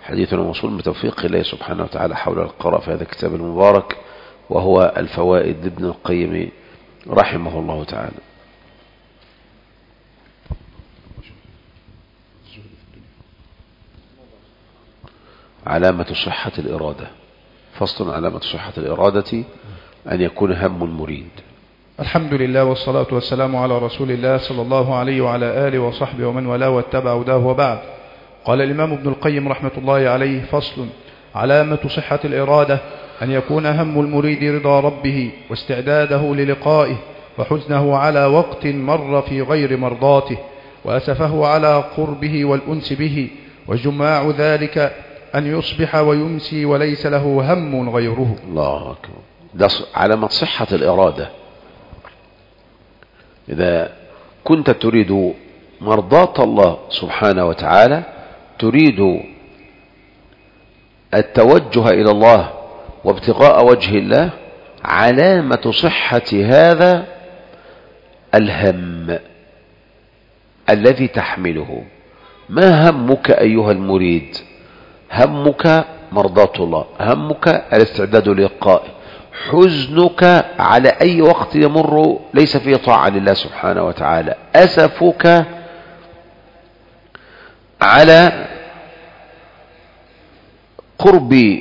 حديثنا موصول بتوفيق الله سبحانه وتعالى حول القراءة في هذا الكتاب المبارك، وهو الفوائد لابن القيم رحمه الله تعالى. علامة صحة الإرادة. فصل. علامة صحة الإرادة أن يكون هم المريد. الحمد لله والصلاة والسلام على رسول الله صلى الله عليه وعلى آله وصحبه ومن والاه واتبع هداه وبعد. قال الإمام ابن القيم رحمة الله عليه: فصل. علامة صحة الإرادة أن يكون هم المريد رضا ربه واستعداده للقائه، وحزنه على وقت مر في غير مرضاته، وأسفه على قربه والأنس به، وجماع ذلك أن يصبح ويمسي وليس له هم غيره. الله أكبر. ده علامة صحة الإرادة. إذا كنت تريد مرضاة الله سبحانه وتعالى، تريد التوجه إلى الله وابتغاء وجه الله، علامة صحة هذا الهم الذي تحمله. ما همك أيها المريد؟ همك مرضاة الله، همك الاستعداد للقائه، حزنك على أي وقت يمر ليس فيه طاعة لله سبحانه وتعالى، أسفك على قرب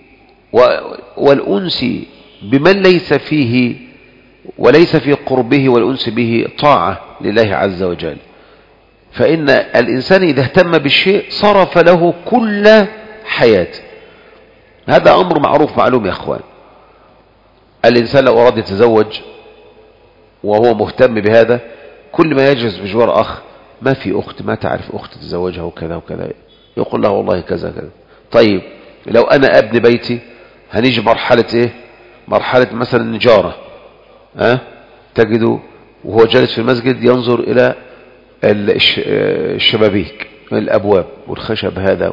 والأنس بمن ليس فيه وليس في قربه والأنس به طاعة لله عز وجل. فإن الإنسان إذا اهتم بالشيء صرف له كل حياته. هذا أمر معروف معلوم يا أخوان. الإنسان لو أراد يتزوج وهو مهتم بهذا، كل ما يجلس بجوار أخ: ما في أخت، ما تعرف أخت تتزوجها وكذا وكذا، يقول له والله كذا كذا. طيب لو أنا أبني بيتي، هنيجي مرحلة إيه؟ مرحلة مثلا نجارة. تجده وهو جالس في المسجد ينظر إلى الشبابيك، الأبواب والخشب هذا،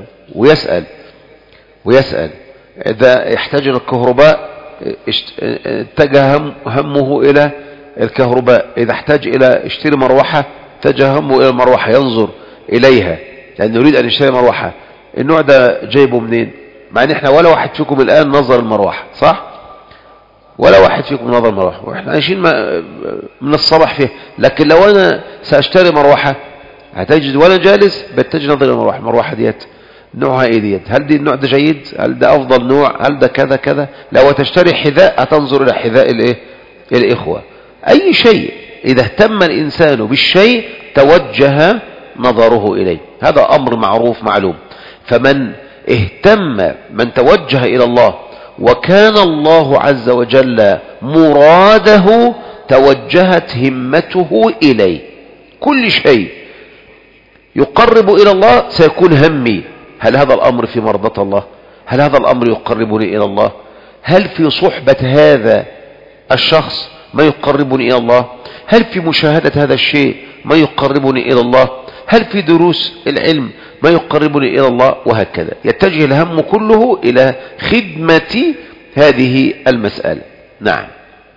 ويسأل إذا يحتاج إلى الكهرباء اتجه همه إلى الكهرباء، إذا احتاج إلى اشتري مروحة اتجه همه إلى المروحة، ينظر إليها لأنه يريد أن يشتري مروحة. النوع ده جايبه منين؟ مع ان احنا ولا واحد فيكم الآن نظر المروحة، صح؟ ولا واحد فيكم نظر المروحة، واحنا عايشين من الصباح فيه. لكن لو انا سأشتري مروحة، هتجد وانا جالس بتجي نظر المروحة. المروحة ديت نوعها ايه ديت؟ هل دي النوع ده جيد؟ هل ده افضل نوع؟ هل ده كذا كذا؟ لو تشتري حذاء هتنظر الى حذاء الايه؟ الاخوة. اي شيء اذا اهتم الانسان بالشيء توجه نظره اليه. هذا امر معروف معلوم. فمن اهتم، من توجه إلى الله وكان الله عز وجل مراده، توجهت همته إليه. كل شيء يقرب إلى الله سيكون همي. هل هذا الأمر في مرضاة الله؟ هل هذا الأمر يقربني إلى الله؟ هل في صحبة هذا الشخص ما يقربني إلى الله؟ هل في مشاهدة هذا الشيء ما يقربني إلى الله؟ هل في دروس العلم ما يقربني إلى الله؟ وهكذا يتجه الهم كله إلى خدمة هذه المسألة. نعم.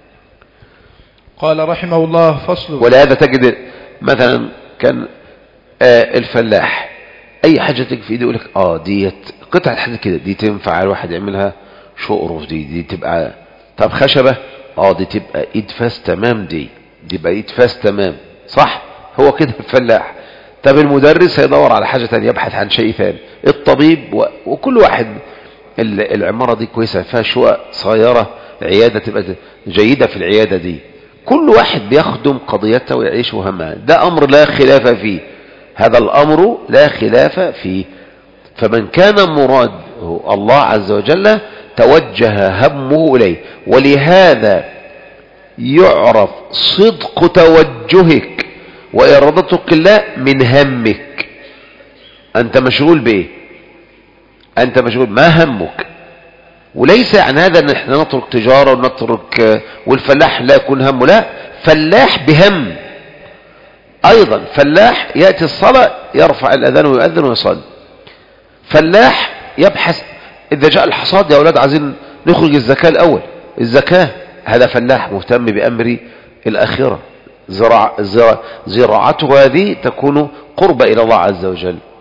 قال رحمه الله: فصل. ولهذا تجد مثلا كان الفلاح أي حاجة تجي في إيده يقول لك ديت قطعة حاجة كده، دي تنفع الواحد يعملها شقرف، دي تبقى طب خشبة، دي تبقى إيد فاس تمام، دي تبقى إيد فاس تمام، صح؟ هو كده الفلاح. طب المدرس هيدور على حاجة تانية، يبحث عن شيء ثاني. الطبيب وكل واحد. العمارة دي كويسة، فيها شقق صغيرة، عيادة تبقى جيدة في العيادة دي. كل واحد بيخدم قضيته ويعيش همها. ده أمر لا خلاف فيه. هذا الأمر لا خلاف فيه. فمن كان مراد الله عز وجل توجه همه إليه. ولهذا يعرف صدق توجهك وإرادتك الله من همك. أنت مشغول بإيه؟ أنت مشغول، ما همك؟ وليس عن هذا أن احنا نترك تجارة ونترك والفلاح لا يكون همه، لا، فلاح بهم أيضا. فلاح يأتي الصلاة يرفع الأذان ويؤذن ويصلي. فلاح يبحث إذا جاء الحصاد، يا أولاد عايزين نخرج الزكاة الأول، الزكاة. هذا فلاح مهتم بأمر الآخرة. زراعته هذه تكون قرب إلى الله عز وجل.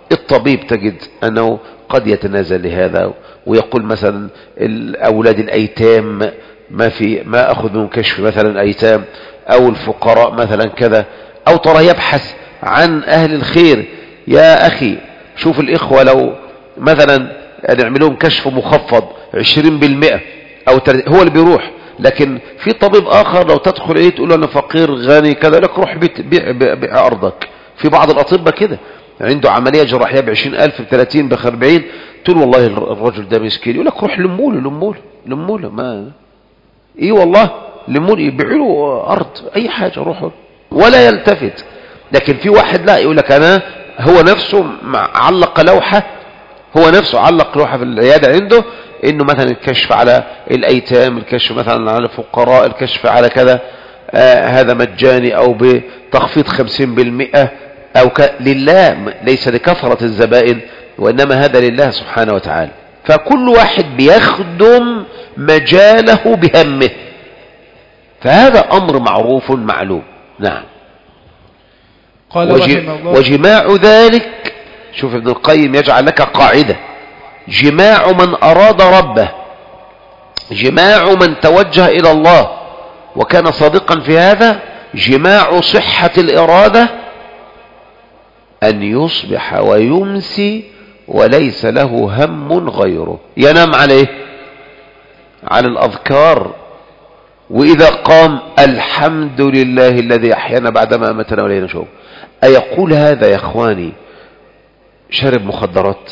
الطبيب تجد أنه قد يتنازل لهذا ويقول مثلا الأولاد الأيتام ما أخذ من كشف مثلا أيتام، أو الفقراء مثلا كذا، أو ترى يبحث عن أهل الخير. يا أخي شوف الإخوة لو مثلا نعملهم كشف مخفض 20% أو هو اللي بيروح، لكن في طبيب آخر لو تدخل إليه تقول له أنا فقير غني كذا، لك روح بيع أرضك. في بعض الأطباء كده عنده عملية جراحية ب20,000 ب30 ب40، تقول والله الرجل ده مسكين، يقول لك روح لموله ما ايه والله لموله، يبيعوا له أرض أي حاجة روحوا ولا يلتفت. لكن في واحد لا يقول لك أنا هو نفسه علق لوحة، في العيادة عنده انه مثلا الكشف على الايتام، الكشف مثلا على الفقراء، الكشف على كذا هذا مجاني او بتخفيض 50% او لله، ليس لكثرة الزبائن وانما هذا لله سبحانه وتعالى. فكل واحد بيخدم مجاله بهمه، فهذا امر معروف معلوم. نعم. قال وجماع ذلك، شوف ابن القيم يجعل لك قاعدة: جماع من أراد ربه، جماع من توجه إلى الله وكان صادقا في هذا، جماع صحة الإرادة أن يصبح ويمسي وليس له هم غيره. ينام عليه على الأذكار، وإذا قام الحمد لله الذي أحيانا بعدما أمتنا وإليه نشور. أيقول هذا يا إخواني شرب مخدرات؟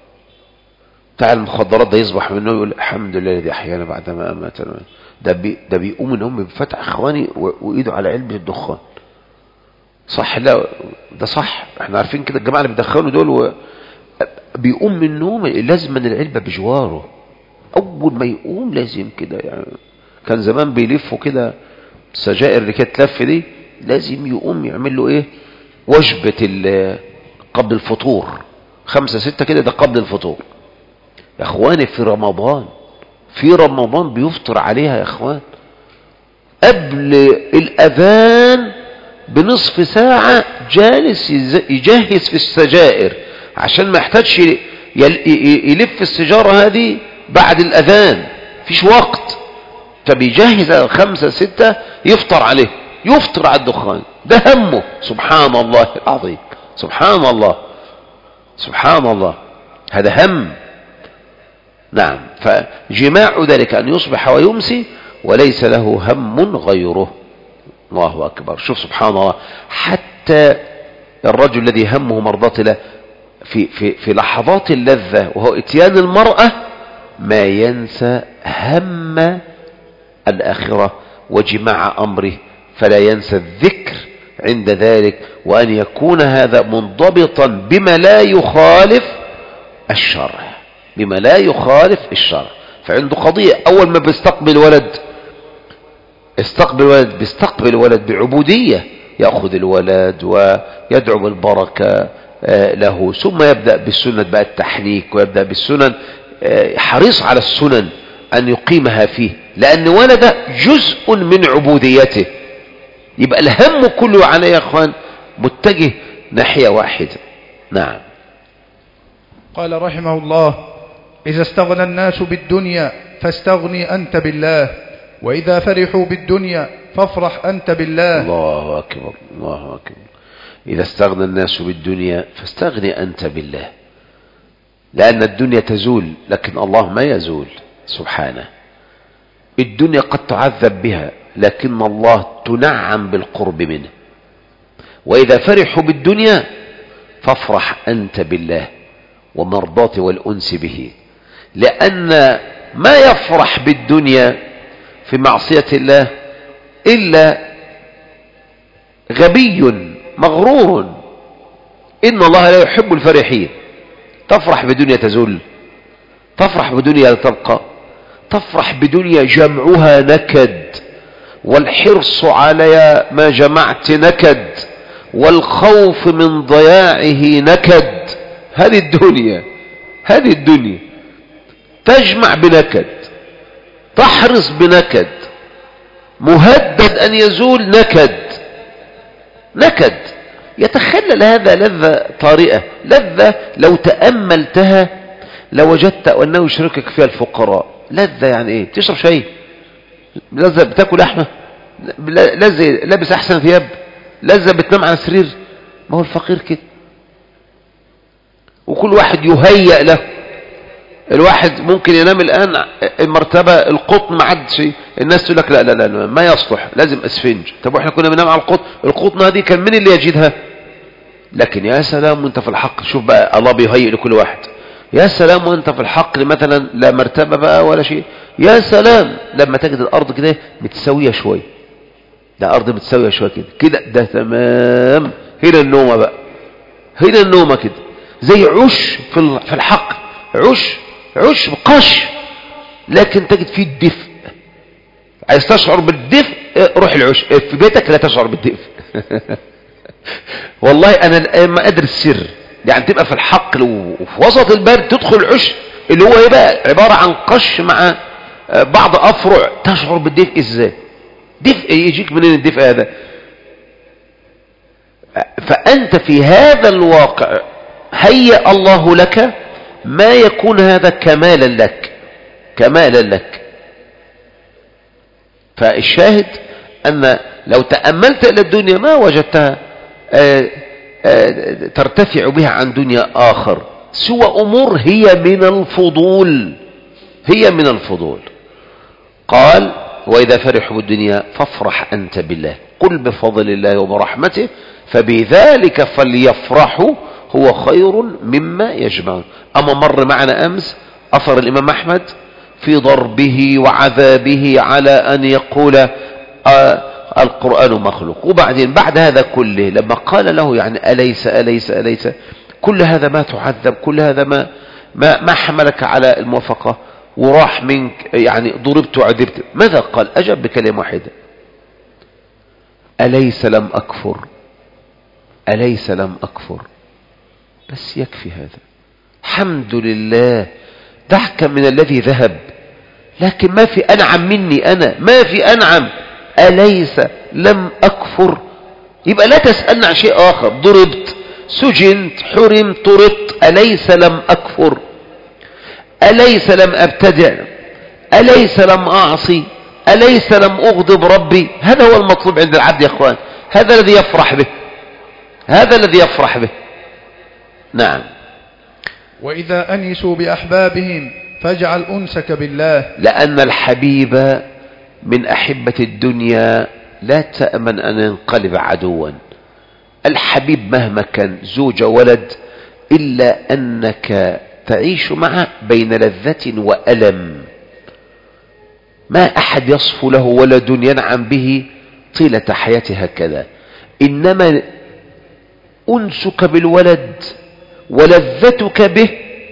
بتاع المخدرات ده يصبح منه يقول الحمد لله الذي أحيانا بعدما أماتنا. ده بيقوم من هم بفتح إخواني وإيده على علبة الدخان. صح؟ لا ده صح، احنا عارفين كده الجماعة اللي بيدخنوا دول بيقوم من النوم لازم من العلبة بجواره، أول ما يقوم لازم كده. يعني كان زمان بيلفوا كده السجائر اللي كانت تلف دي، لازم يقوم يعمل له ايه؟ وجبة قبل الفطور 5 6 كده، ده قبل الفطور. يا اخواني في رمضان بيفطر عليها يا اخوان قبل الاذان بنصف ساعة، جالس يجهز في السجائر عشان ما يحتاجش يلف السجارة هذه بعد الاذان، فيش وقت، فبيجهز 5 6 يفطر عليه، يفطر على الدخان، ده همه. سبحان الله العظيم، سبحان الله، هذا هم. نعم. فجماع ذلك أن يصبح ويمسي وليس له هم غيره. الله أكبر. شوف سبحان الله، حتى الرجل الذي همه مرضاة الله في لحظات اللذة وهو اتيان المرأة ما ينسى هم الآخرة وجماع أمره، فلا ينسى الذكر عند ذلك، وأن يكون هذا منضبطا بما لا يخالف الشرع. فعنده قضية، أول ما بيستقبل ولد بعبودية، يأخذ الولد ويدعو بالبركة له، ثم يبدأ بالسنة بقى التحنيك، ويبدأ بالسنن، حريص على السنن أن يقيمها فيه، لأن ولد جزء من عبوديته. يبقى الهم كله عليه يا أخوان متجه ناحية واحدة. نعم. قال رحمه الله: إذا استغنى الناس بالدنيا فاستغني أنت بالله، وإذا فرحوا بالدنيا فافرح أنت بالله. الله أكبر. إذا استغنى الناس بالدنيا فاستغني أنت بالله، لأن الدنيا تزول لكن الله ما يزول سبحانه. الدنيا قد تعذب بها لكن الله تنعم بالقرب منه. وإذا فرحوا بالدنيا فافرح أنت بالله ومرضاته والأنس به، لأن ما يفرح بالدنيا في معصية الله إلا غبي مغرور. إن الله لا يحب الفرحين. تفرح بدنيا تزول، تفرح بدنيا تبقى، تفرح بدنيا جمعها نكد، والحرص على ما جمعت نكد، والخوف من ضياعه نكد. هذه الدنيا تجمع بنكد، تحرص بنكد، مهدد أن يزول نكد. يتخلل هذا لذة طارئة، لذة لو تأملتها لوجدت أنه يشركك فيها الفقراء. لذة يعني ايه؟ تشرب شاي، لذة بتاكل لحمة، لذة لابس احسن ثياب، لذة بتنام على سرير. ما هو الفقير كده، وكل واحد يهيأ له. الواحد ممكن ينام الآن المرتبة القطن ما عادش، الناس تقول لك لا لا لا ما يصلح، لازم اسفنج. طب واحنا كنا بننام على القطن، القطنة دي كان من اللي يجدها؟ لكن يا سلام وانت في الحق، شوف بقى الله بيهيئ لكل واحد. يا سلام وانت في الحق مثلا لا مرتبة بقى ولا شيء، يا سلام لما تجد الارض كده متساوية شوية، ده ارض متساوية شوية كده ده تمام. هنا النومة بقى، هنا النومة كده زي عش في الحق، عش بقش، لكن تجد فيه الدفء. عايز تشعر بالدفء روح العش، في بيتك لا تشعر بالدفء. والله انا ما ادري السر، يعني تبقى في الحقل وفي وسط البرد تدخل العش اللي هو ايه بقى، عبارة عن قش مع بعض افرع، تشعر بالدفء ازاي؟ دفء يجيك منين الدفء هذا؟ فانت في هذا الواقع هيأ الله لك ما يكون هذا كمالا لك، كمالا لك. فالشاهد أن لو تأملت إلى الدنيا ما وجدتها ترتفع بها عن دنيا آخر، سوى أمور هي من الفضول، هي من الفضول. قال وإذا فرحوا بالدنيا فافرح أنت بالله، قل بفضل الله وبرحمته فبذلك فليفرحوا هو خير مما يجمعون. أما مر معنا أمس أثر الإمام أحمد في ضربه وعذابه على أن يقول القرآن مخلوق، وبعدين بعد هذا كله لما قال له يعني أليس كل هذا ما تعذب، كل هذا ما حملك على الموافقة وراح منك، يعني ضربت وعذبت، ماذا قال؟ أجب بكلمة واحدة، أليس لم أكفر. بس يكفي هذا، الحمد لله، ضحكا من الذي ذهب، لكن ما في أنعم مني أنا، ما في أنعم. أليس لم أكفر، يبقى لا تسألنا عن شيء آخر، ضربت، سجنت، حرمت، طردت، أليس لم أكفر، أليس لم أبتدع، أليس لم أعصي، أليس لم أغضب ربي. هذا هو المطلوب عند العبد يا أخوان، هذا الذي يفرح به، هذا الذي يفرح به. نعم. وإذا أنسوا بأحبابهم فاجعل أنسك بالله، لأن الحبيب من أحبة الدنيا لا تأمن أن ينقلب عدوا. الحبيب مهما كان زوج ولد إلا أنك تعيش معه بين لذة وألم، ما أحد يصف له ولد ينعم به طيلة حياته هكذا، إنما أنسك بالولد ولذتك به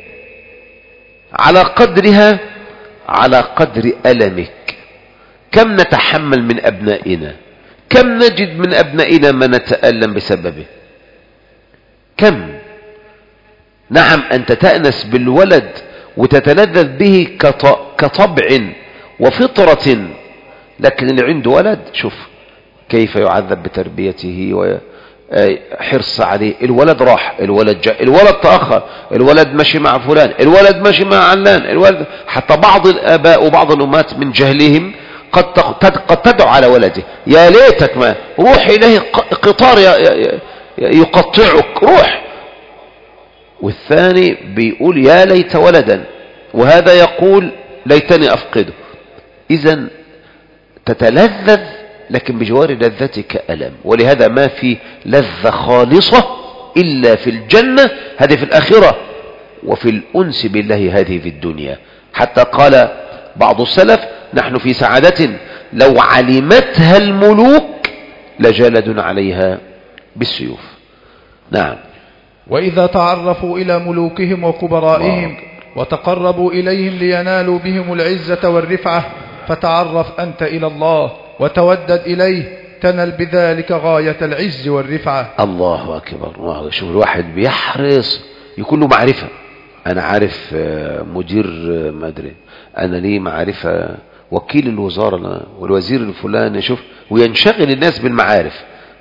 على قدرها على قدر ألمك. كم نتحمل من أبنائنا، كم نجد من أبنائنا ما نتألم بسببه، كم. نعم أنت تأنس بالولد وتتلذذ به كطبع وفطرة، لكن اللي عنده ولد شوف كيف يعذب بتربيته وحرص عليه. الولد راح، الولد جاء، الولد تأخر، الولد ماشي مع فلان، الولد ماشي مع علان، الولد. حتى بعض الآباء وبعض الأمات من جهلهم قد تدعو على ولده، يا ليتك ما روح إليه قطار يقطعك، روح. والثاني بيقول يا ليت ولدا، وهذا يقول ليتني أفقده. إذن تتلذذ لكن بجوار لذتك ألم. ولهذا ما في لذة خالصة إلا في الجنة، هذه في الآخرة، وفي الأنس بالله هذه في الدنيا. حتى قال بعض السلف نحن في سعادة لو علمتها الملوك لجلدوا عليها بالسيوف. نعم. وإذا تعرفوا إلى ملوكهم وكبرائهم وتقربوا إليهم لينالوا بهم العزة والرفعة فتعرف أنت إلى الله وتودد إليه تنل بذلك غاية العز والرفعة. الله أكبر. شوف الواحد بيحرص يكون له معرفة، أنا عارف مدير مدري، أنا ليه معرفة وكيل الوزارة والوزير الفلاني، شوف، وينشغل الناس بالمعارف.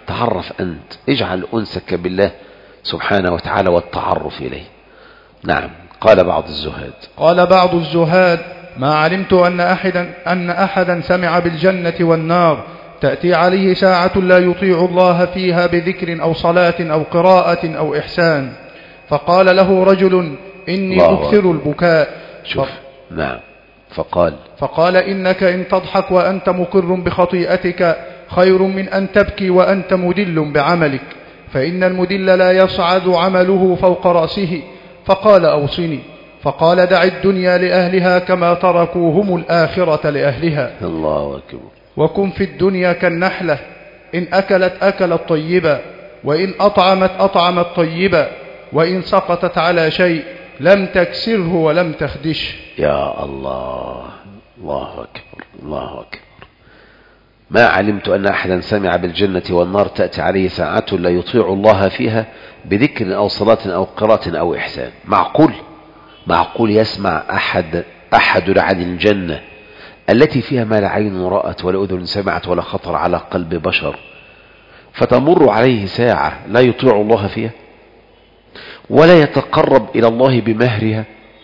تعرف أنت، اجعل أنسك بالله سبحانه وتعالى والتعرف إليه. نعم. قال بعض الزهاد ما علمت أن أحدا سمع بالجنة والنار تأتي عليه ساعة لا يطيع الله فيها بذكر أو صلاة أو قراءة أو إحسان، فقال له رجل إني أكثر البكاء. نعم. فقال إنك إن تضحك وأنت مقر بخطيئتك خير من أن تبكي وأنت مدل بعملك، فإن المدل لا يصعد عمله فوق رأسه. فقال أوصني. فقال دع الدنيا لأهلها كما تركوهم الآخرة لأهلها. الله أكبر. وكن في الدنيا كالنحلة، إن أكلت طيبا، وإن أطعمت طيبا، وإن سقطت على شيء لم تكسره ولم تخدش. يا الله. الله أكبر. الله أكبر. ما علمت أن أحدا سمع بالجنة والنار تأتي عليه ساعة لا يطيع الله فيها بذكر أو صلاة أو قراءة أو إحسان. معقول يسمع أحد عن الجنة التي فيها ما لا عين رأت ولا أذن سمعت ولا خطر على قلب بشر، فتمر عليه ساعة لا يطيع الله فيها ولا يتقرب إلى الله بمهرها؟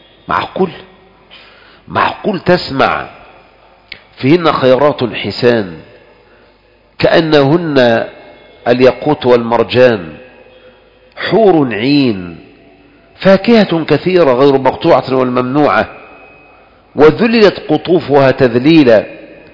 معقول تسمع فيهن خيرات حسان كأنهن الياقوت والمرجان، حور عين، فاكهة كثيرة غير مقطوعة والممنوعة، وذللت قطوفها تذليلا،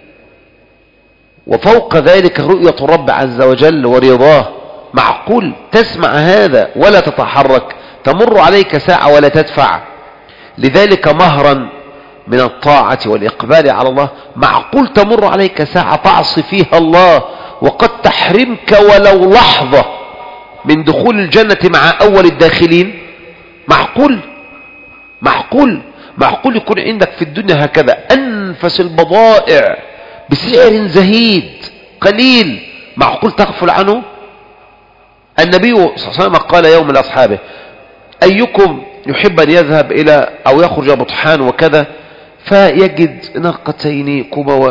وفوق ذلك رؤية الرب عز وجل ورضاه. معقول تسمع هذا ولا تتحرك؟ تمر عليك ساعة ولا تدفع لذلك مهرا من الطاعة والإقبال على الله؟ معقول تمر عليك ساعة تعصي فيها الله وقد تحرمك ولو لحظة من دخول الجنة مع أول الداخلين؟ معقول يكون عندك في الدنيا هكذا أنفس البضائع بسعر زهيد قليل، معقول تغفل عنه؟ النبي صلى الله عليه وسلم قال يوم لأصحابه: أيكم يحب أن يذهب إلى أو يخرج بطحان وكذا فيجد ناقتين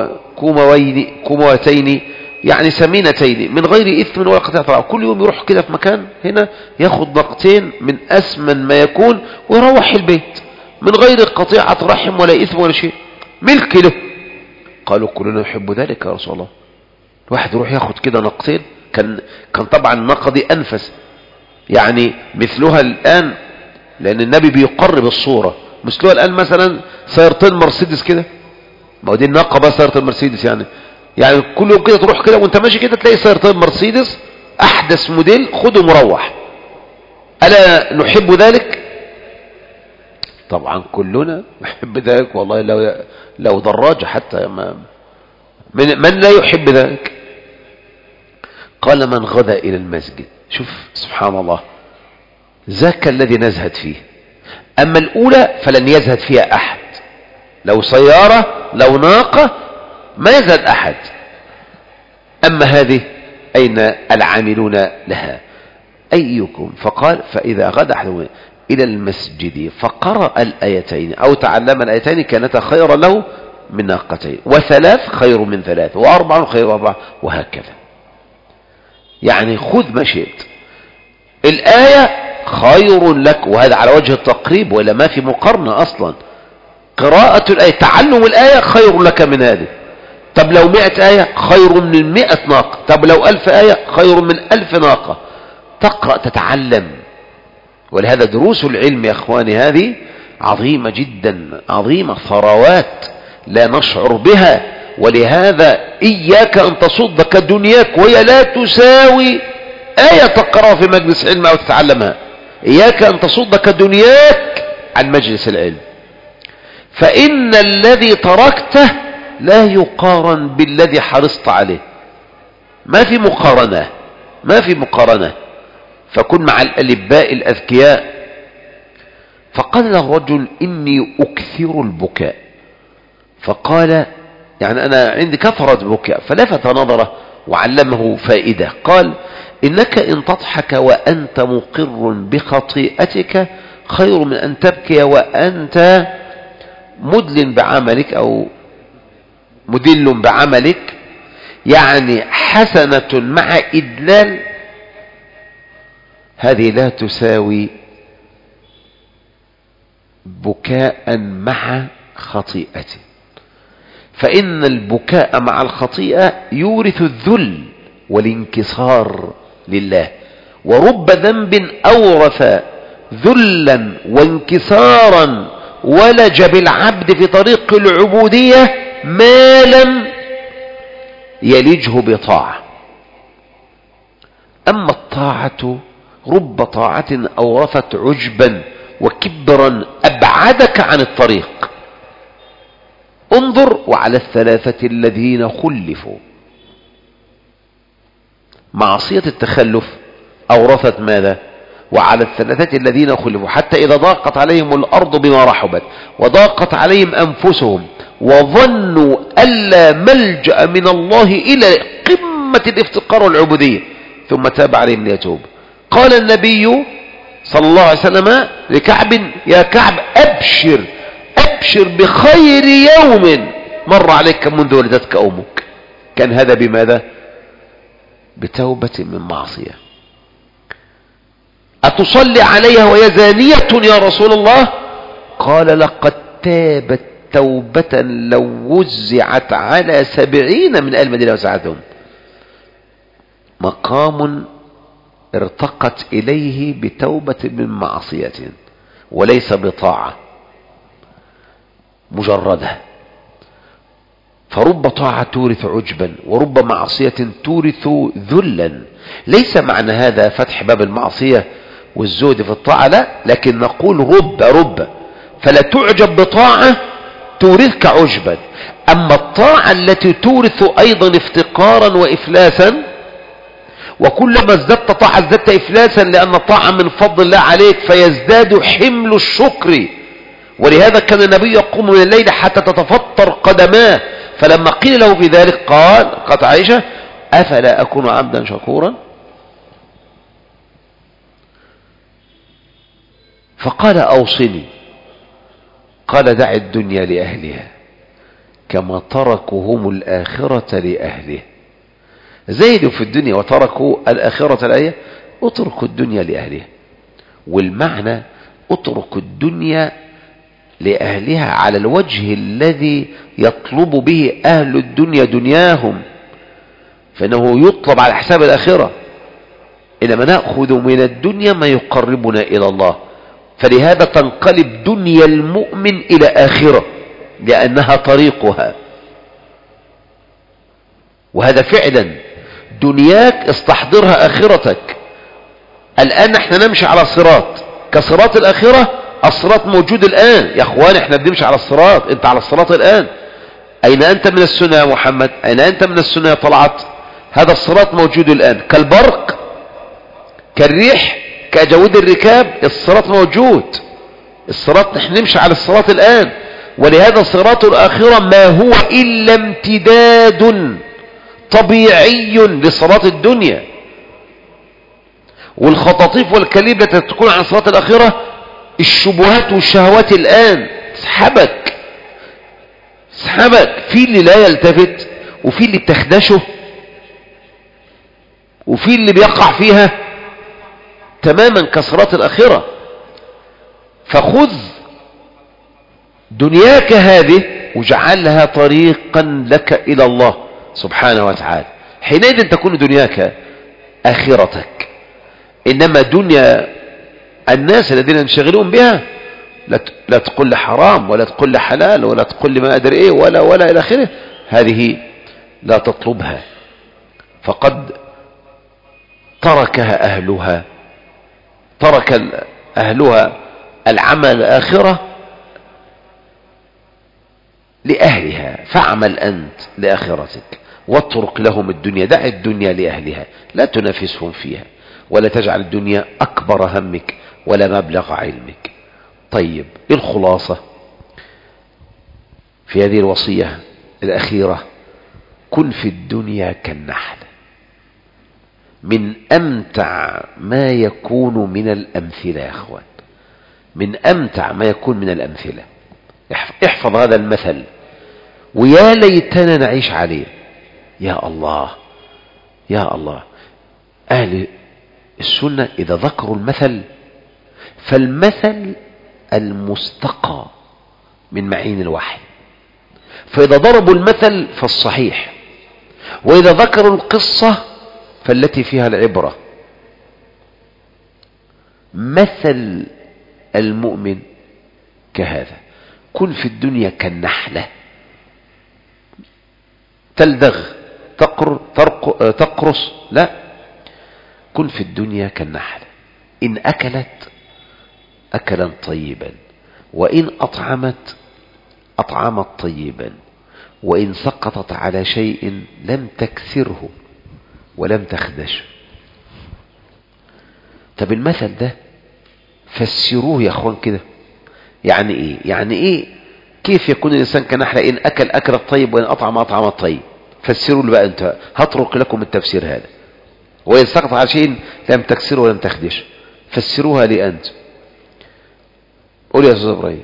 كوموتين يعني سمينتين من غير إثم ولا قطيعة رحم، كل يوم يروح كده في مكان هنا ياخد ناقتين من أسمن ما يكون ويروح البيت من غير قطيعة رحم ولا إثم ولا شيء، ملك له. قالوا كلنا يحب ذلك يا رسول الله. واحد يروح ياخد كده ناقتين، كان طبعا الناقة دي أنفس، يعني مثلها الآن لأن النبي بيقرب الصورة، مثلها الآن مثلا سيارتين مرسيدس كده، ما هو دي الناقة بقى سيارة المرسيدس، يعني كل يوم كده تروح كده وانت ماشي كده تلاقي سيارتين مرسيدس أحدث موديل، خده مروح. ألا نحب ذلك؟ طبعا كلنا نحب ذلك والله، لو دراجة حتى من لا يحب ذلك؟ قال: من غدا إلى المسجد. شوف سبحان الله، ذاك الذي نزهد فيه. أما الأولى فلن يزهد فيها أحد، لو سيارة لو ناقة ما يزهد أحد. أما هذه أين العاملون لها؟ أيكم فقال: فإذا غدا أحد إلى المسجد فقرأ الآيتين أو تعلم الآيتين كانتا خيرا له من ناقتين، وثلاث خير من ثلاث، وأربع خير من أربع، وهكذا. يعني خذ ما شئت، الآية خير لك، وهذا على وجه التقريب ولا ما في مقارنة أصلا. قراءة الآية تعلم الآية خير لك من هذه. طب لو 100 آية خير من 100 ناقة، طب لو 1000 آية خير من 1000 ناقة. تقرأ تتعلم. ولهذا دروس العلم يا أخواني هذه عظيمة جدا، عظيمة، ثروات لا نشعر بها. ولهذا إياك أن تصدك دنياك وهي لا تساوي آية تقرأ في مجلس علم أو تتعلمها. إياك أن تصدك دنياك عن مجلس العلم، فإن الذي تركته لا يقارن بالذي حرصت عليه. ما في مقارنة. فكن مع الألباء الأذكياء. فقال له الرجل: إني أكثر البكاء. فقال: يعني أنا عندي كثرة بكاء. فلفت نظره وعلمه فائدة. قال: إنك إن تضحك وأنت مقر بخطيئتك خير من أن تبكي وأنت مدل بعملك أو مدل بعملك، يعني حسنة مع إدلال، هذه لا تساوي بكاء مع خطيئة، فإن البكاء مع الخطيئة يورث الذل والانكسار لله، ورب ذنب أورث ذلا وانكسارا ولج بالعبد في طريق العبودية ما لم يلجه بطاعة. أما الطاعة رب طاعة أورثت عجبا وكبرا أبعدك عن الطريق. انظر وعلى الثلاثة الذين خلفوا، معصية التخلف أورثت ماذا؟ وعلى الثلاثة الذين خلفوا حتى إذا ضاقت عليهم الأرض بما رحبت وضاقت عليهم أنفسهم وظنوا ألا ملجأ من الله إلى قمة الافتقار والعبودية ثم تاب عليهم ليتوب. قال النبي صلى الله عليه وسلم لكعب: يا كعب أبشر أبشر بخير يوم مر عليك منذ ولدتك أمك. كان هذا بماذا؟ بتوبة من معصية. أتصلي عليها وهي زانية يا رسول الله؟ قال: لقد تابت توبة لو وزعت على 70 من أهل المدينة وساعدهم. مقام ارتقت إليه بتوبة من معصية وليس بطاعة مجردة. فرب طاعة تورث عجبا ورب معصية تورث ذلا. ليس معنى هذا فتح باب المعصية والزهد في الطاعة، لا، لكن نقول رب فلا تعجب بطاعة تورثك عجبا. أما الطاعة التي تورث أيضا افتقارا وإفلاسا، وكلما ازددت طاعة ازددت إفلاسا، لأن الطاعة من فضل الله عليك فيزداد حمل الشكر. ولهذا كان النبي يقوم من الليل حتى تتفطر قدماه، فلما قيل له في ذلك قالت عائشة: أفلا أكون عبدا شكورا؟ فقال: أوصني. قال: دع الدنيا لأهلها كما تركوا هم الآخرة لأهله. زيدوا في الدنيا وتركوا الآخرة الآية، اتركوا الدنيا لأهلها. والمعنى اتركوا الدنيا لأهلها على الوجه الذي يطلب به أهل الدنيا دنياهم، فإنه يطلب على حساب الآخرة. إنما نأخذ من الدنيا ما يقربنا إلى الله، فلهذا تنقلب دنيا المؤمن إلى آخرة لأنها طريقها. وهذا فعلا دنياك استحضرها آخرتك. الآن احنا نمشي على الصراط كصراط الآخرة. الصراط موجود الآن يا اخوان، احنا بنمشي على الصراط، انت على الصراط الآن. أين أنت من السنة يا محمد؟ أين أنت من السنة يا طلعت؟ هذا الصراط موجود الآن كالبرق كالريح كأجود الركاب. الصراط موجود، الصراط نحن نمشي على الصراط الآن. ولهذا صراط الآخرة ما هو إلا امتداد طبيعي لصراط الدنيا. والخطاطيف والكليب التي تكون عن صراط الآخرة الشبهات والشهوات الآن تسحبك. في اللي لا يلتفت، وفي اللي بتخدشه، وفي اللي بيقع فيها تماما كصراط الآخرة. فخذ دنياك هذه واجعلها طريقا لك إلى الله سبحانه وتعالى، حينئذ تكون دنياك آخرتك. إنما دنيا الناس الذين ينشغلون بها لا تقول لي حرام ولا تقول لي حلال ولا تقول لي ما أدري إيه ولا إلى آخره، هذه لا تطلبها، فقد تركها أهلها، ترك أهلها العمل الآخرة لأهلها. فاعمل أنت لآخرتك واترك لهم الدنيا. دع الدنيا لأهلها، لا تنافسهم فيها ولا تجعل الدنيا أكبر همك ولا مبلغ علمك. طيب، الخلاصة في هذه الوصية الأخيرة: كن في الدنيا كالنحل. من أمتع ما يكون من الأمثلة يا أخوان، من أمتع ما يكون من الأمثلة. احفظ هذا المثل ويا ليتنا نعيش عليه. يا الله يا الله. أهل السنة إذا ذكروا المثل فالمثل المستقى من معين الوحي، فإذا ضربوا المثل فالصحيح، وإذا ذكروا القصة فالتي فيها العبرة. مثل المؤمن كهذا: كن في الدنيا كالنحلة تلدغ تقرص، لا، كن في الدنيا كالنحلة إن أكلت أكلا طيبا، وإن أطعمت أطعمت طيبا، وإن سقطت على شيء لم تكسره ولم تخدشه. طب المثل ده فسروه يا أخوان كده، يعني إيه؟ يعني إيه؟ كيف يكون الإنسان كنحلة إن أكل أكل الطيب وإن أطعم أطعم الطيب؟ فسروا لي بقى أنت، هترك لكم التفسير هذا. وإن سقط على شيء لم تكسره ولم تخدشه، فسروها لي أنت. قول يا أستاذ إبراهيم.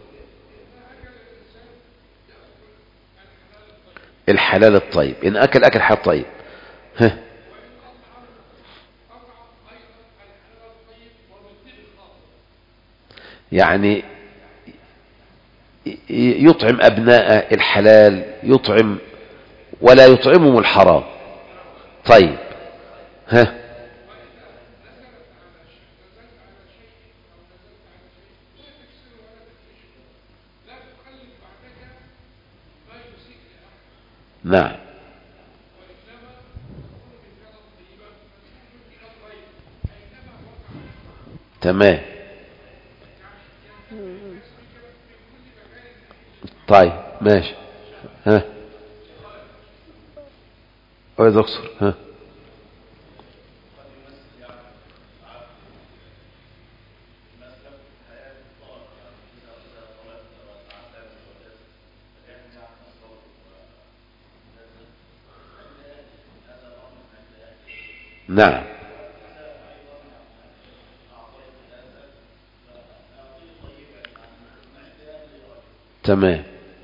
الحلال الطيب، إن أكل أكل حلال طيب. ها، يعني يطعم أبناء الحلال، يطعم ولا يطعمهم الحرام. طيب ها، نعم تمام. طيب ماشي. ها يا دكتور. ها، نعم تمام.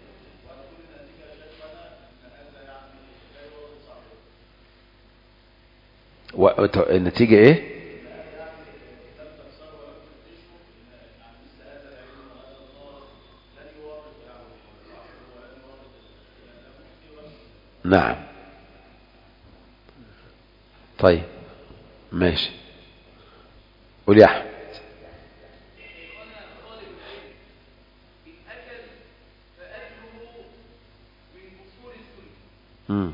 النتيجة ايه؟ نعم طيب ماشي. قول يا احمد. امم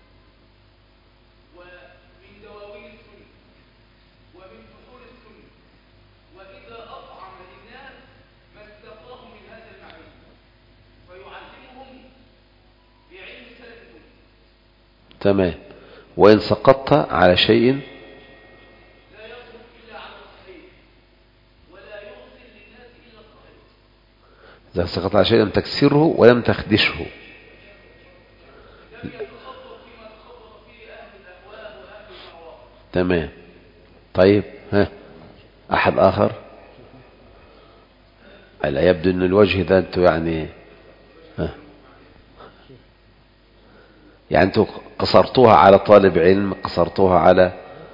تمام. وإن سقطت على شيء إذا سقط على شيء لم تكسره ولم تخدشه. تمام طيب. ها، أحد آخر؟ ألا يبدو أن الوجه ده أنتوا يعني يعني أنتوا قصرتوها على طالب علم، قصرتوها على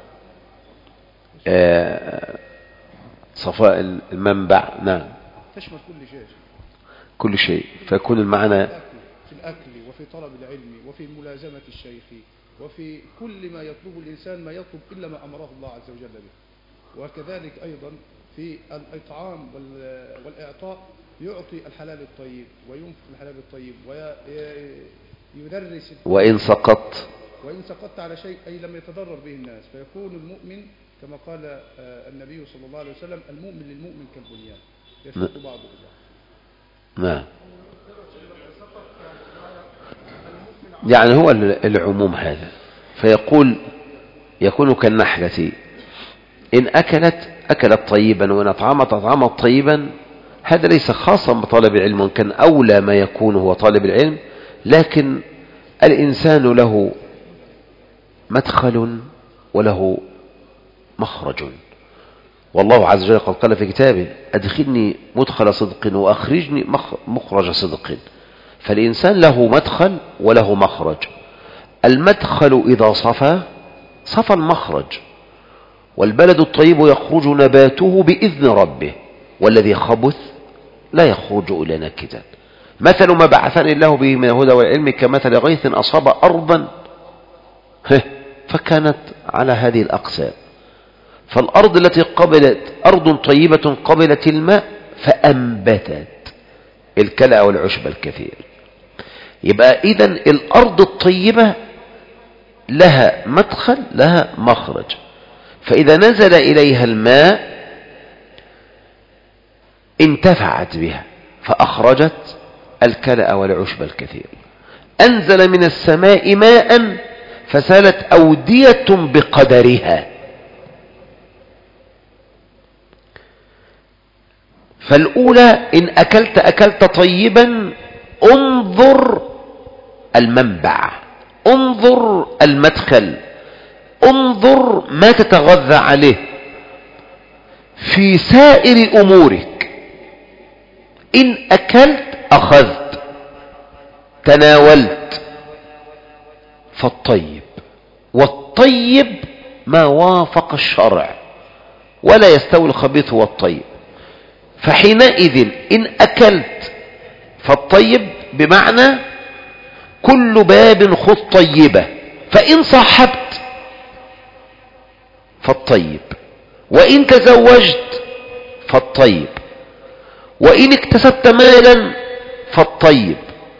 صفاء المنبع. نعم تشمل كل شيء، كل شيء، فيكون المعنى في الأكل وفي طلب العلم وفي ملازمة الشيخ وفي كل ما يطلب الإنسان، ما يطلب إلا ما أمره الله عز وجل به. وكذلك أيضا في الإطعام والإعطاء، يعطي الحلال الطيب وينفق الحلال الطيب ويدرس. وإن سقطت على شيء أي لم يتضرر به الناس، فيكون المؤمن كما قال النبي صلى الله عليه وسلم: المؤمن للمؤمن كالبنيان يشد بعضه بعض. نعم. يعني هو العموم هذا، فيقول يكون كالنحلة إن أكلت طيبا وإن أطعمت طيبا. هذا ليس خاصا بطالب العلم، وإن كان أولى ما يكون هو طالب العلم، لكن الإنسان له مدخل وله مخرج. والله عز وجل قد قال في كتابه: أدخلني مدخل صدق وأخرجني مخرج صدق. فالإنسان له مدخل وله مخرج. المدخل إذا صفى المخرج، والبلد الطيب يخرج نباته بإذن ربه، والذي خبث لا يخرج إلا نكدا. مثل ما بعثني الله به من الهدى والعلم كمثل غيث أصاب أرضا فكانت على هذه الأقسام. فالأرض التي قبلت أرض طيبة قبلت الماء فأنبتت الكلأ والعشب الكثير. يبقى إذن الأرض الطيبة لها مدخل لها مخرج، فإذا نزل إليها الماء انتفعت بها فأخرجت الكلأ والعشب الكثير. أنزل من السماء ماء فسالت أودية بقدرها. فالأولى إن أكلت طيبا انظر المنبع، انظر المدخل، انظر ما تتغذى عليه في سائر أمورك. إن أكلت أخذت تناولت فالطيب، والطيب ما وافق الشرع، ولا يستوي الخبيث والطيب. فحينئذ إن أكلت فالطيب بمعنى كل باب خذ طيبة، فإن صاحبت فالطيب، وإن تزوجت فالطيب، وإن اكتسبت مالا فالطيب،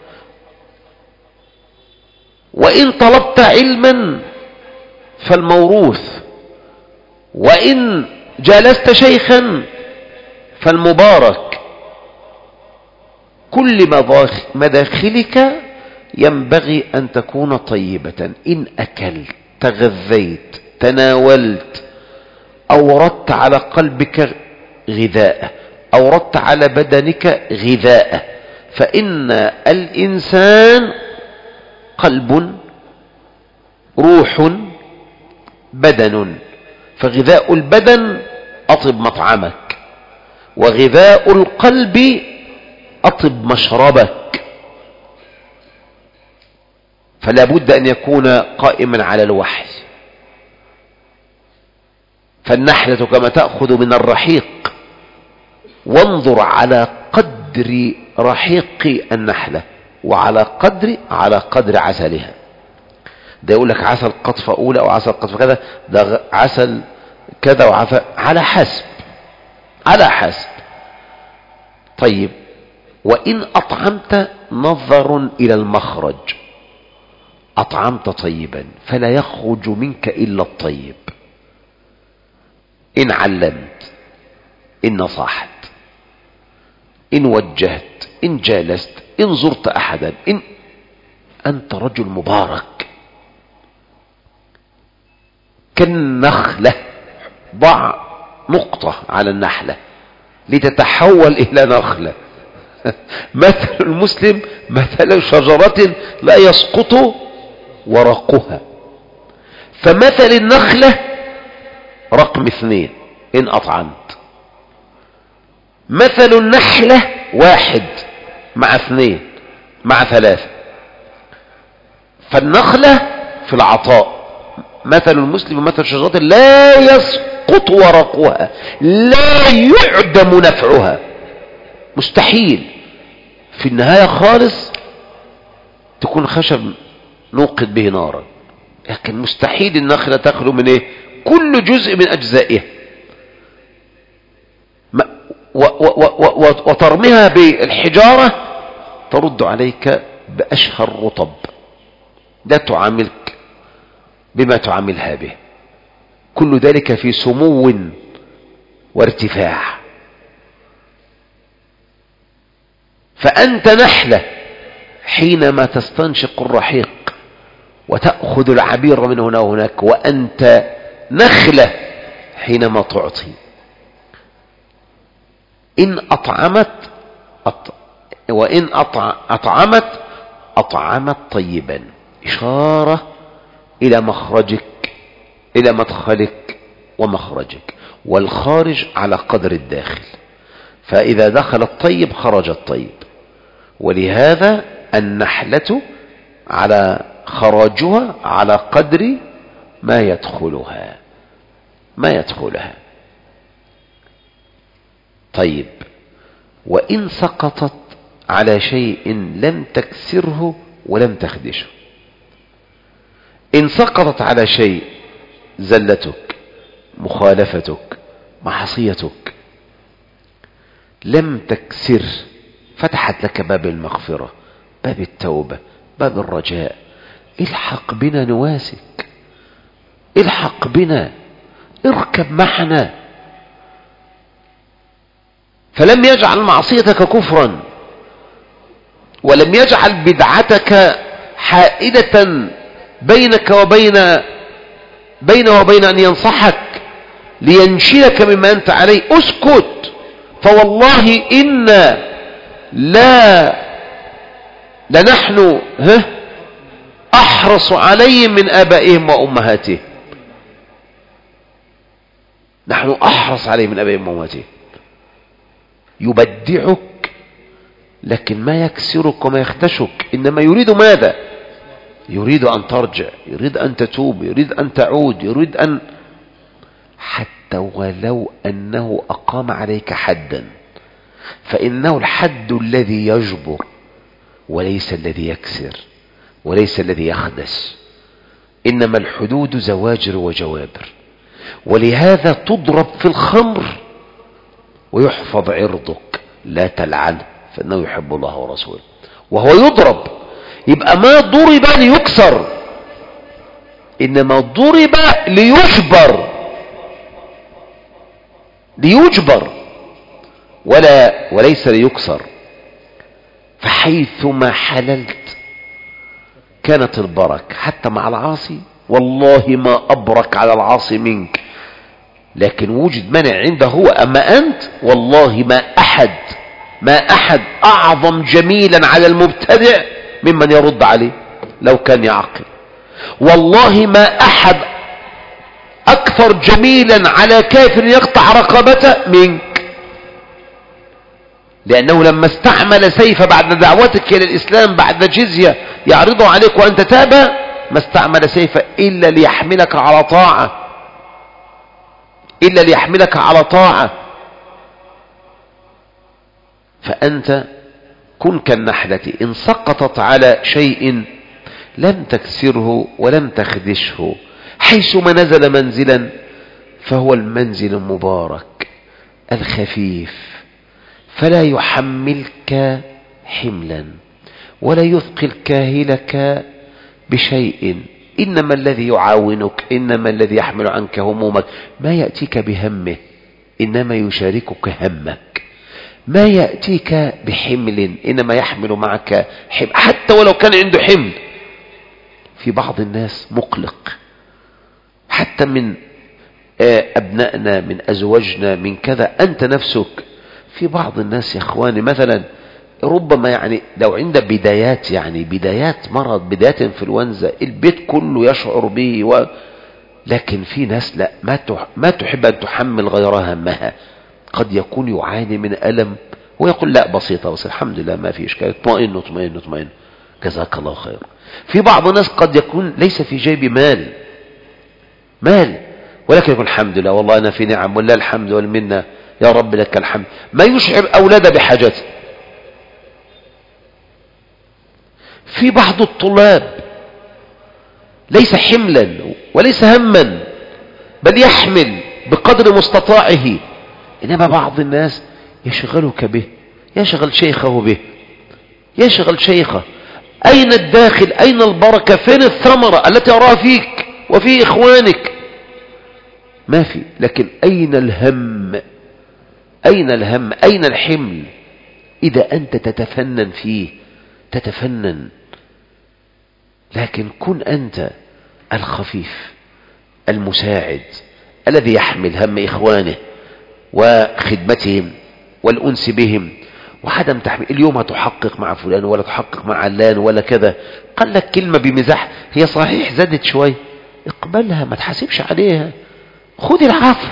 وإن طلبت علما فالموروث، وإن جالست شيخا فالمبارك. كل مداخلك ينبغي أن تكون طيبة. إن أكلت تغذيت تناولت أوردت على قلبك غذاءه، أوردت على بدنك غذاءه. فإن الإنسان قلب روح بدن، فغذاء البدن أطب مطعمك، وغذاء القلب أطب مشربك. فلا بد أن يكون قائما على الوحي. فالنحلة كما تأخذ من الرحيق، وانظر على قدر رحيق النحلة وعلى قدر عسلها. ده يقول لك عسل قطفة أولى أو عسل قطفة كذا، ده عسل كذا وعسل على حسب. طيب، وإن أطعمت نظر إلى المخرج، أطعمت طيبا فلا يخرج منك إلا الطيب. إن علمت، إن نصحت، إن وجهت، إن جالست، إن زرت أحدا، إن أنت رجل مبارك كالنخلة. ضع نقطة على النحلة لتتحول إلى نخلة. مثل المسلم مثل شجرة لا يسقط ورقها. فمثل النخلة رقم 2 إن أطعمت. مثل النحلة 1 مع 2 مع 3. فالنخلة في العطاء، مثل المسلم مثل شجرة لا يسقط ورقها، لا يعدم نفعها. مستحيل في النهاية خالص تكون خشب نوقد به نارا، لكن مستحيل النخلة تخلو من ايه؟ كل جزء من أجزائها. وترميها بالحجارة ترد عليك بأشهى الرطب. لا تعاملك بما تعاملها به. كل ذلك في سمو وارتفاع. فأنت نحلة حينما تستنشق الرحيق وتأخذ العبير من هنا وهناك، وأنت نخلة حينما تعطي. إن أطعمت وإن أطعمت طيبا، إشارة إلى مخرجك، إلى مدخلك ومخرجك، والخارج على قدر الداخل. فإذا دخل الطيب خرج الطيب. ولهذا النحلة على خراجها على قدر ما يدخلها. طيب، وإن سقطت على شيء لم تكسره ولم تخدشه. إن سقطت على شيء، زلتك، مخالفتك، معصيتك، لم تكسر، فتحت لك باب المغفرة، باب التوبة، باب الرجاء. الحق بنا نواسك، الحق بنا، اركب معنا. فلم يجعل معصيتك كفرا، ولم يجعل بدعتك حائدة بينك وبين أن ينصحك لينشلك مما أنت عليه. اسكت، فوالله إنا لنحن أحرص عليهم من آبائهم وأمهاتهم. نحن أحرص عليهم من آبائهم وأمهاتهم. يبدعك لكن ما يكسرك وما يختشك، إنما يريد ماذا؟ يريد أن ترجع، يريد أن تتوب، يريد أن تعود، يريد أن حتى ولو أنه أقام عليك حدا، فإنه الحد الذي يجبر وليس الذي يكسر وليس الذي يخدش، إنما الحدود زواجر وجوابر. ولهذا تضرب في الخمر ويحفظ عرضك، لا تلعنه فإنه يحب الله ورسوله، وهو يضرب. يبقى ما ضرب ليكسر، إنما ضرب ليجبر وليس ليكسر. فحيثما حللت كانت البركة، حتى مع العاصي. والله ما أبرك على العاصي منك، لكن وجد منع عنده هو. أما أنت والله ما أحد أعظم جميلا على المبتدع ممن يرد عليه لو كان يعقل. والله ما أحد أكثر جميلا على كافر يقطع رقبته منك، لأنه لما استعمل سيف بعد دعوتك إلى الإسلام، بعد جزية يعرضه عليك وأنت تابى، ما استعمل سيف إلا ليحملك على طاعة. فأنت كن كالنحلة إن سقطت على شيء لم تكسره ولم تخدشه، حيثما نزل منزلا فهو المنزل المبارك الخفيف، فلا يحملك حملا ولا يثقل كاهلك بشيء. إنما الذي يعاونك، إنما الذي يحمل عنك همومك ما يأتيك بهمه، إنما يشاركك همك. ما يأتيك بحمل، إنما يحمل معك حمل، حتى ولو كان عنده حمل. في بعض الناس مقلق، حتى من أبنائنا، من أزواجنا، من كذا. أنت نفسك في بعض الناس يا أخواني مثلا ربما لو عنده بدايات مرض، بدايات انفلونزا، البيت كله يشعر به لكن في ناس لا، ما تحب أن تحمل غيرها همها. قد يكون يعاني من ألم ويقول لا بسيطة، بس الحمد لله ما في إشكال، اطمئن جزاك الله خير. في بعض الناس قد يكون ليس في جيب مال ولكن يقول الحمد لله، والله أنا في نعم، والله الحمد والمنة، يا رب لك الحمد. ما يشعر أولاده بحاجته. في بعض الطلاب ليس حملا وليس هما، بل يحمل بقدر مستطاعه. إنما بعض الناس يشغلك به، يشغل شيخه به، يشغل شيخه. أين الداخل؟ أين البركة؟ فين الثمرة التي أراها فيك وفي إخوانك؟ ما في. لكن أين الهم؟ أين الحمل؟ إذا أنت تتفنن فيه تتفنن، لكن كن أنت الخفيف المساعد الذي يحمل هم إخوانه وخدمتهم والأنس بهم، وعدم تحمل. اليوم هتحقق مع فلان ولا تحقق مع علان ولا كذا، قال لك كلمة بمزاح، هي صحيح زادت شوي، اقبلها، ما تحاسبش عليها، خذ العفو.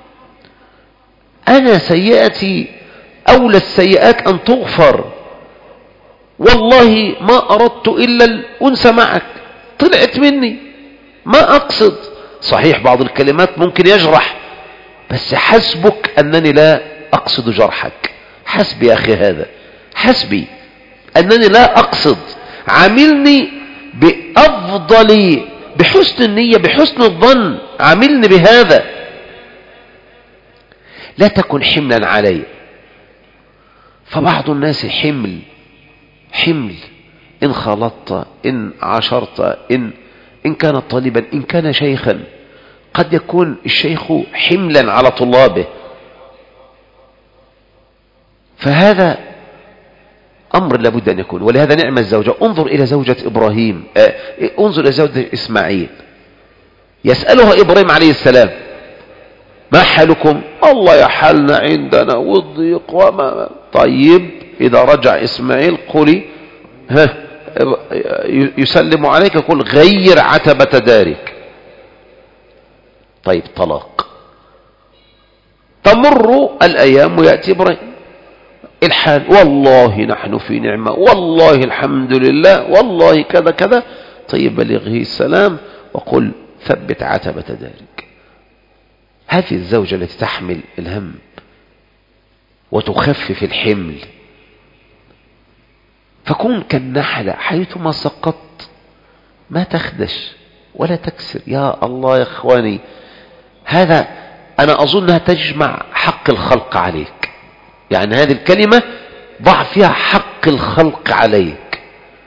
أنا سيئتي أولى السيئات أن تغفر، والله ما أردت إلا الأنس معك، طلعت مني، ما أقصد. صحيح بعض الكلمات ممكن يجرح، بس حسبك أنني لا أقصد جرحك. حسبي يا أخي، هذا حسبي أنني لا أقصد. عاملني بأفضل، بحسن النية، بحسن الظن، عاملني بهذا. لا تكن حملا علي. فبعض الناس حمل إن خلطت، إن عاشرت، إن كان طالبا، إن كان شيخا. قد يكون الشيخ حملا على طلابه، فهذا أمر لابد أن يكون. ولهذا نعم الزوجة. انظر إلى زوجة إبراهيم، انظر إلى زوجة إسماعيل. يسألها إبراهيم عليه السلام: ما حالكم؟ الله يا حالنا عندنا والضيق وما. طيب إذا رجع إسماعيل قولي يسلم عليك، قل غير عتبة دارك. طيب طلاق. تمر الأيام ويأتي إبراهيم الحال: والله نحن في نعمة، والله الحمد لله، والله كذا كذا. طيب بلغه السلام وقل ثبت عتبة دارك. هذه الزوجة التي تحمل الهم وتخفف الحمل. فكن كالنحلة حيثما سقطت ما تخدش ولا تكسر. يا الله يا اخواني، هذا أنا أظنها تجمع حق الخلق عليك. يعني هذه الكلمة ضع فيها حق الخلق عليك،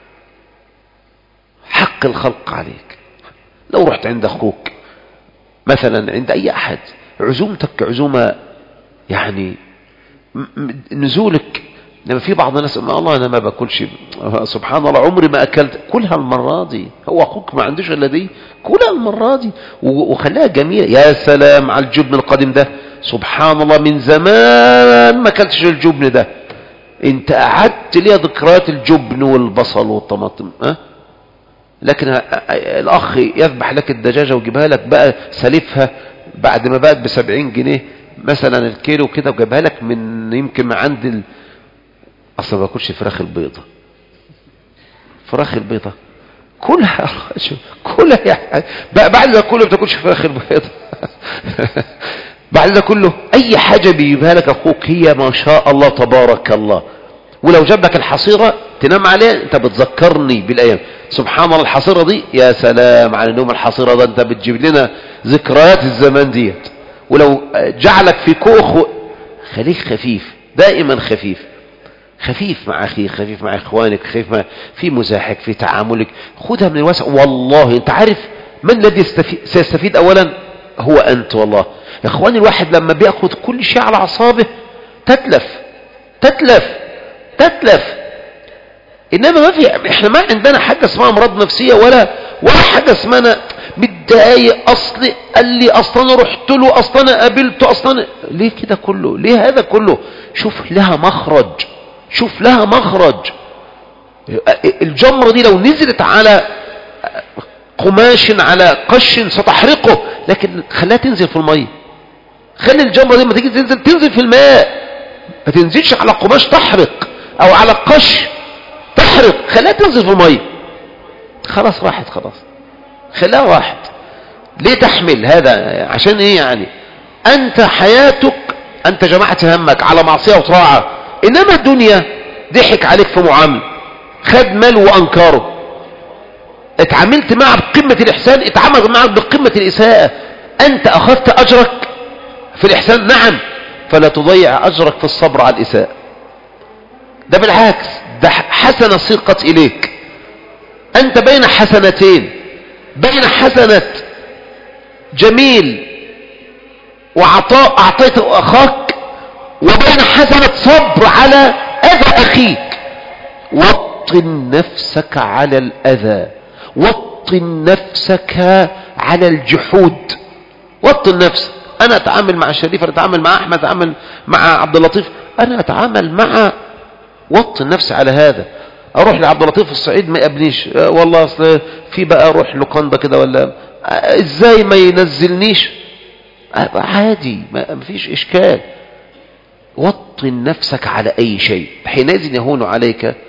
حق الخلق عليك. لو رحت عند أخوك مثلا، عند أي أحد، عزومتك عزومة يعني نزولك، لما في بعض الناس الله أنا ما باكلش، سبحان الله عمري ما أكلت، كلها المرة دي. هو أخوك ما عندوش إلا دي، كلها المرة دي وخلاها جميلة. يا سلام على الجبن القديم ده، سبحان الله من زمان ما أكلتش الجبن ده. انت قعدت ليه ذكريات الجبن والبصل والطماطم. لكن الأخ يذبح لك الدجاجة ويجيبها لك بقى سلفها بعد ما بقت ب70 جنيه مثلا الكيلو كده، وجابها لك من يمكن من عند اصلا ما باكلش فراخ البيضة. فراخ البيضة كلها يعني بعد ده كله ما بتاكلش فراخ البيضة. بعد ده كله اي حاجة بيجيبها لك اخوك هي ما شاء الله تبارك الله. ولو جاب لك الحصيرة تنام عليها انت بتذكرني بالايام. سبحان الله الحصيرة دي، يا سلام على نوم الحصيرة ده، انت بتجيب لنا ذكريات الزمان ديت. ولو جعلك في كوخ، خليك خفيف دائما، خفيف مع أخيك، خفيف مع إخوانك، خفيف في مزاحك، في تعاملك. خذها من الواسع. والله أنت عارف من الذي سيستفيد أولا؟ هو أنت. والله يا إخواني، الواحد لما بيأخذ كل شيء على أعصابه تتلف. إنما ما في، إحنا ما عندنا حاجة اسمها أمراض نفسية ولا حاجة اسمها متضايق. أصلي قال لي، أصلا أنا رحت له، أصلا أنا قابلته، أصلا ليه كده كله؟ ليه هذا كله؟ شوف لها مخرج. الجمرة دي لو نزلت على قماش على قش ستحرقه، لكن خليها تنزل في المية. خلي الجمرة دي ما تيجي تنزل في الماء، ما تنزلش على قماش تحرق او على قش تحرق. خليها تنزل في المية، خلاص راحت، خلاص خليها راحت. ليه تحمل هذا؟ عشان ايه يعني؟ انت حياتك انت جمعت همك على معصية وطاعة، انما الدنيا ضحك عليك في معامل، خد مال وانكره. اتعاملت معه بقمة الاحسان، اتعامل معه بقمة الاساءة. انت اخذت اجرك في الاحسان، نعم، فلا تضيع اجرك في الصبر على الاساءة. ده بالعكس، ده حسنة سيقت اليك. انت بين حسنتين، بين حسنة جميل وعطاء اعطيته اخاك، وبين حسنة صبر على اذى اخيك. وطن نفسك على الاذى، وطن نفسك على الجحود. وطن نفسك. انا اتعامل مع الشريف، انا اتعامل مع احمد، اتعامل مع عبد اللطيف، انا اتعامل مع، وطن نفسي على هذا. اروح لعبد اللطيف في الصعيد ما يقابلنيش، والله اصل في بقى اروح لقنبه كده، ولا ازاي ما ينزلنيش؟ عادي، ما فيش اشكال. وطن نفسك على اي شيء، حينئذ يهون عليك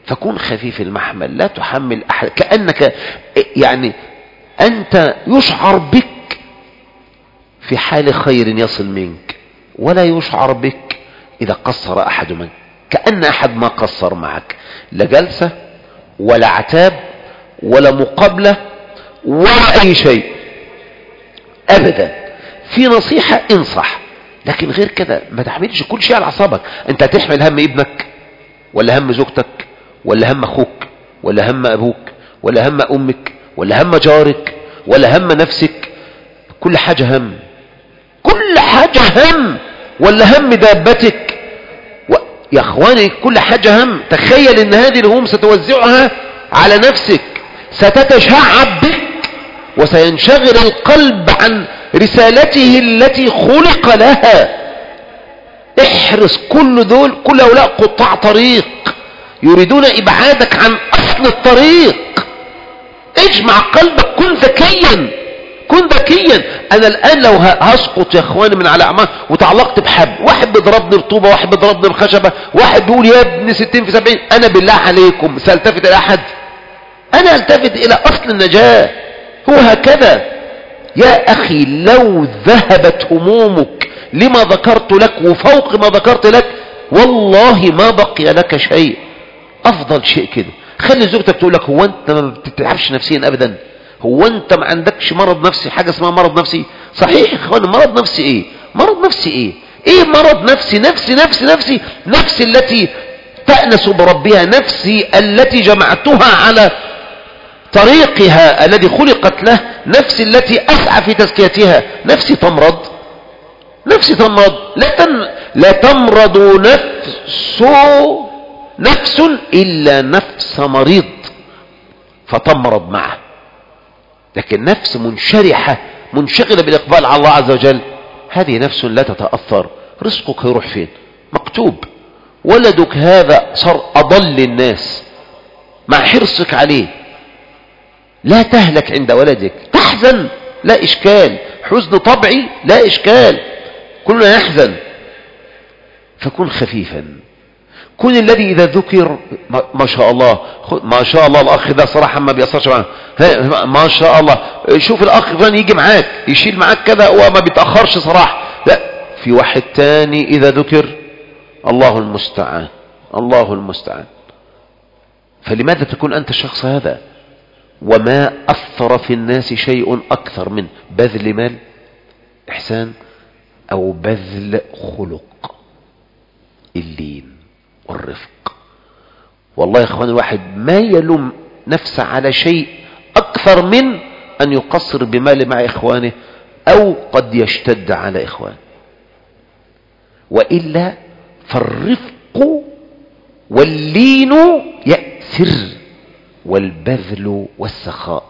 فكن خفيف المحمل، لا تحمل أحد، كأنك يعني أنت يشعر بك في حال خير يصل منك، ولا يشعر بك إذا قصر أحد منك، كأن أحد ما قصر معك، لا جلسة ولا عتاب ولا مقابلة ولا أي شيء أبدا. في نصيحة انصح، لكن غير كده ما تحملش كل شيء على أعصابك. أنت هتحمل هم ابنك ولا هم زوجتك ولا هم أخوك ولا هم أبوك ولا هم أمك ولا هم جارك ولا هم نفسك؟ كل حاجة هم، كل حاجة هم، ولا هم دابتك يا اخواني كل حاجة هم. تخيل ان هذه الهموم ستوزعها على نفسك، ستتشعب بك، وسينشغل القلب عن رسالته التي خلق لها. احرص، كل هؤلاء قطاع طريق يريدون ابعادك عن اصل الطريق. اجمع قلبك، كن ذكيا، كن ذكيا. انا الان لو هسقط يا اخواني من على اعمال وتعلقت بحبل، واحد بيضربني بطوبه، واحد بيضربني بخشبه، واحد بيقول يا ابن 60 في 70، انا بالله عليكم سالتفت الى احد؟ انا التفت الى اصل النجاه. هو هكذا يا اخي، لو ذهبت همومك لما ذكرت لك وفوق ما ذكرت لك، والله ما بقي لك شيء. افضل شيء كده، خلي زوجتك تقول لك هو انت ما بتتعبش نفسيا ابدا؟ هو انت ما عندكش مرض نفسي؟ حاجة اسمها مرض نفسي؟ صحيح يا اخوان، مرض نفسي ايه؟ مرض نفسي ايه؟ ايه مرض نفسي؟ نفسي التي تأنس بربها، نفسي التي جمعتها على طريقها الذي خلقت له، نفسي التي اسعى في تزكيتها. نفسي تمرض؟ نفسي تمرض؟ لا تمرض نفس الا نفس مريض فتمرض معه. لكن نفس منشرحة منشغلة بالإقبال على الله عز وجل، هذه نفس لا تتأثر. رزقك يروح فين؟ مكتوب. ولدك هذا صار أضل الناس مع حرصك عليه، لا تهلك عند ولدك. تحزن، لا إشكال، حزن طبعي لا إشكال، كلنا يحزن. فكن خفيفا، كن الذي إذا ذكر ما شاء الله، ما شاء الله الأخ ده صراحة ما بيأثرش معاه، ما شاء الله، شوف الأخ فلان يجي معاك يشيل معاك كذا وما بيتأخرش صراحة. لا، في واحد تاني إذا ذكر الله المستعان، الله المستعان. فلماذا تكون أنت الشخص هذا؟ وما أثر في الناس شيء أكثر من بذل مال، إحسان، أو بذل خلق، اللين والرفق. والله يا اخوان الواحد ما يلوم نفسه على شيء اكثر من ان يقصر بمال مع اخوانه، او قد يشتد على اخوانه. والا فالرفق واللين يأسر، والبذل والسخاء.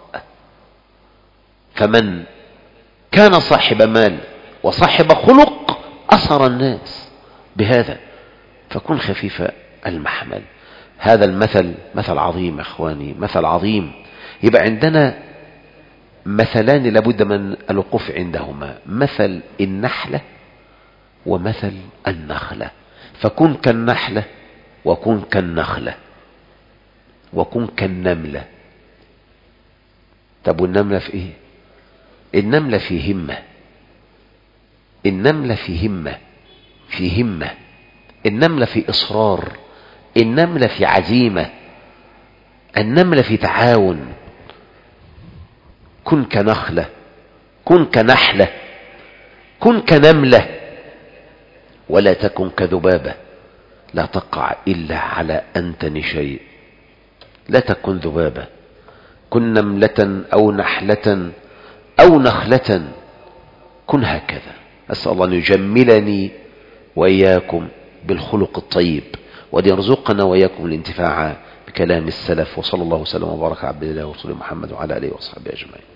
فمن كان صاحب مال وصاحب خلق أسر الناس بهذا. فكن خفيف المحمل. هذا المثل مثل عظيم اخواني، مثل عظيم. يبقى عندنا مثلان لابد من الوقوف عندهما، مثل النحلة ومثل النخلة. فكن كالنحلة وكن كالنخلة وكن كالنملة. طب والنملة في ايه؟ النملة في همة، النملة في همة، في همة. النملة في إصرار، النملة في عزيمة، النملة في تعاون. كن كنخلة، كن كنحلة، كن كنملة، ولا تكن كذبابة لا تقع إلا على أنتن شيء. لا تكن ذبابة، كن نملة أو نحلة أو نخلة، كن هكذا. أسأل الله أن يجملني وإياكم بالخلق الطيب، وأن يرزقنا وإياكم الانتفاع بكلام السلف. وصلى الله وسلم وبارك على عبد الله ورسوله محمد وعلى آله وصحبه أجمعين.